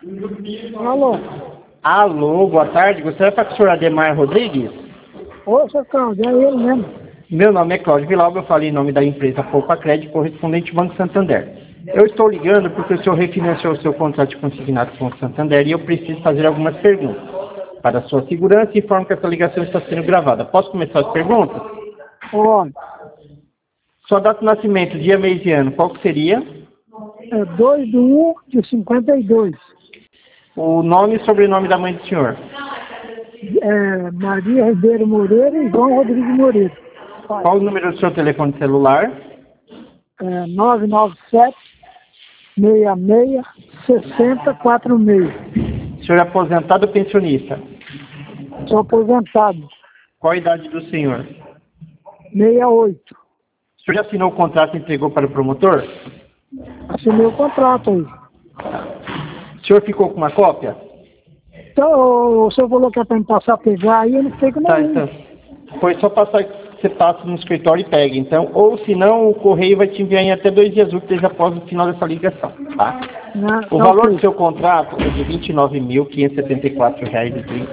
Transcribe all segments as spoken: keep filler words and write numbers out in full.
Alô? Alô, boa tarde. Gostaria de falar com o senhor Ademar Rodrigues? Ô, seu Cláudio, é ele mesmo. Meu nome é Cláudio Vilauba, eu falei em nome da empresa Poupa Crédito, correspondente Banco Santander. Eu estou ligando porque o senhor refinanciou o seu contrato de consignado com o Santander e eu preciso fazer algumas perguntas. Para a sua segurança, informo que essa ligação está sendo gravada. Posso começar as perguntas? Ó, Sua data de nascimento, dia, mês e ano, qual que seria? é dois de um de cinquenta e dois. O nome e sobrenome da mãe do senhor? É, Maria Ribeiro Moreira e João Rodrigues Moreira. Qual o número do seu telefone celular? É, nove nove sete, seis seis, seis zero quatro seis. O senhor é aposentado ou pensionista? Sou aposentado. Qual a idade do senhor? sessenta e oito. O senhor já assinou o contrato e entregou para o promotor? Assinei o contrato aí. O senhor ficou com uma cópia? Então, o senhor falou que é para me passar a pegar aí, eu não fiquei com Tá, nenhum. então. Foi só passar que você passa no escritório e pega. Então, ou se não, o correio vai te enviar em até dois dias úteis após o final dessa ligação, tá? Não, O tá valor ok. do seu contrato é de vinte e nove mil, quinhentos e setenta e quatro reais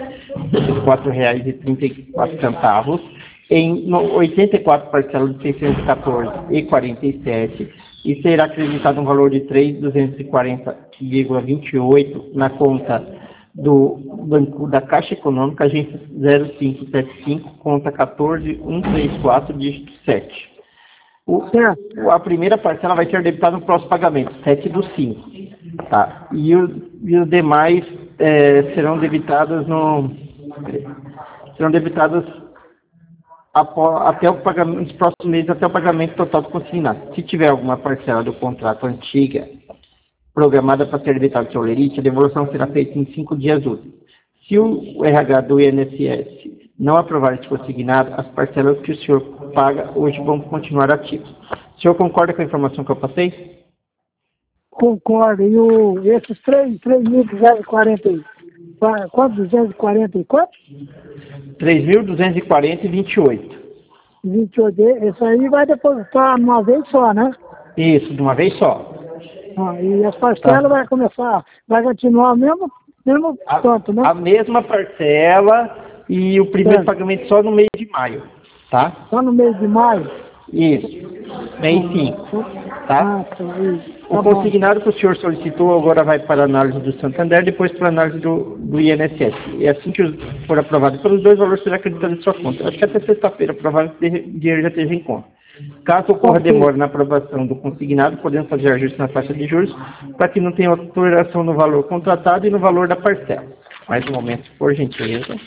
e trinta e quatro centavos em no- oitenta e quatro parcelas de seiscentos e quatorze reais e quarenta e sete centavos e será acreditado um valor de três mil duzentos e quarenta vírgula vinte e oito na conta do Banco da Caixa Econômica, agência zero cinco sete cinco, conta quatorze mil cento e trinta e quatro, dígito sete. O, Certo. a primeira parcela vai ser debitada no próximo pagamento, sete do cinco. Tá? E, o, e os demais é, serão debitadas no. Serão debitadas apó- até o pagamento, nos próximos meses, até o pagamento total do consignado. Se tiver alguma parcela do contrato antiga programada para ser debitada seu lerite, a devolução será feita em cinco dias úteis. Se o R H do I N S S não aprovar esse consignado, as parcelas que o senhor paga hoje vão continuar ativas. O senhor concorda com a informação que eu passei? Concordo. E o, esses três mil duzentos e quarenta e quanto? duzentos e quarenta e quanto? três mil duzentos e quarenta e vinte e oito. vinte e oito. Esse aí vai depositar uma vez só, né? Isso, de uma vez só. Ah, e as parcelas Tá. vai começar, vai continuar mesmo, mesmo A, tanto, né? a mesma parcela e o primeiro Certo. pagamento só no mês de maio, tá? Só no mês de maio. Isso. Mês cinco, tá? Ah, tá aí. O Tá bom. consignado que o senhor solicitou agora vai para a análise do Santander, depois para a análise do, do I N S S. E assim que for aprovado pelos dois, o valor será acreditado em sua conta. Acho que até sexta-feira, provavelmente, o dinheiro já esteja em conta. Caso ocorra Ok. demora na aprovação do consignado, podemos fazer ajuste na taxa de juros para que não tenha alteração no valor contratado e no valor da parcela. Mais um momento, por gentileza.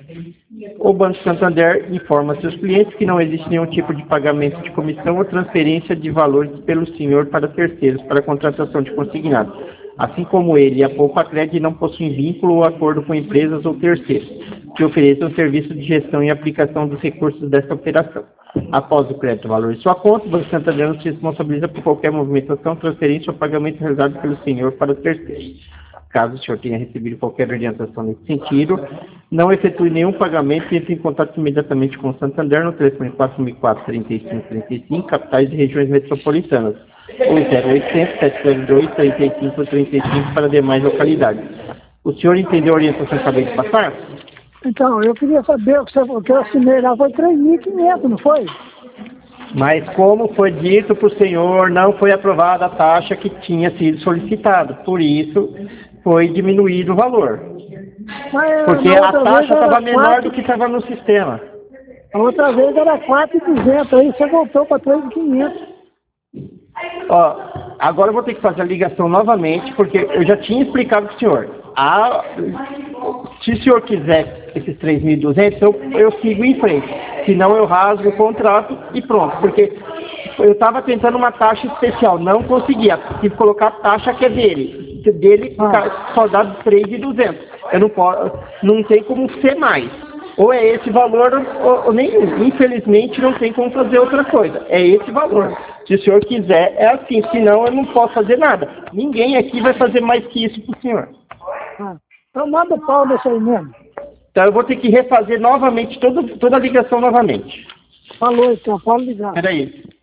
O Banco Santander informa seus clientes que não existe nenhum tipo de pagamento de comissão ou transferência de valores pelo senhor para terceiros para a contratação de consignado, assim como ele e a Poupa Crédito não possuem vínculo ou acordo com empresas ou terceiros que ofereçam serviço de gestão e aplicação dos recursos desta operação. Após o crédito valor de sua conta, o Banco Santander não se responsabiliza por qualquer movimentação, transferência ou pagamento realizado pelo senhor para terceiros. Caso o senhor tenha recebido qualquer orientação nesse sentido, não efetue nenhum pagamento e entre em contato imediatamente com o Santander no telefone quatro mil e quatro, trinta e cinco, trinta e cinco, capitais e regiões metropolitanas, ou zero oitocentos, sete zero dois, trinta e cinco, trinta e cinco para demais localidades. O senhor entendeu a orientação que eu acabei de passar? Então, eu queria saber o que, você, o que eu assinei lá foi três mil e quinhentos, não foi? Mas como foi dito para o senhor, não foi aprovada a taxa que tinha sido solicitada. Por isso, foi diminuído o valor. Mas, Porque na a outra taxa vez era estava menor quatro, do que estava no sistema. a outra vez era quatro mil e duzentos, aí você voltou para três mil e quinhentos. Ó, agora eu vou ter que fazer a ligação novamente, porque eu já tinha explicado para o senhor. A, se o senhor quiser esses três mil e duzentos, eu, eu sigo em frente. Senão eu rasgo o contrato e pronto. Porque eu estava tentando uma taxa especial, não conseguia. Tive que colocar a taxa que é dele. Dele Ah. só dá três mil e duzentos. Eu não posso, não tem como ser mais. Ou é esse valor ou, ou nenhum. Infelizmente não tem como fazer outra coisa. É esse valor. Se o senhor quiser, é assim. Senão eu não posso fazer nada. Ninguém aqui vai fazer mais que isso para o senhor. Ah. Então manda o pau desse aí mesmo. Então eu vou ter que refazer novamente toda, toda a ligação novamente. Falou então, pode ligar. Espera aí.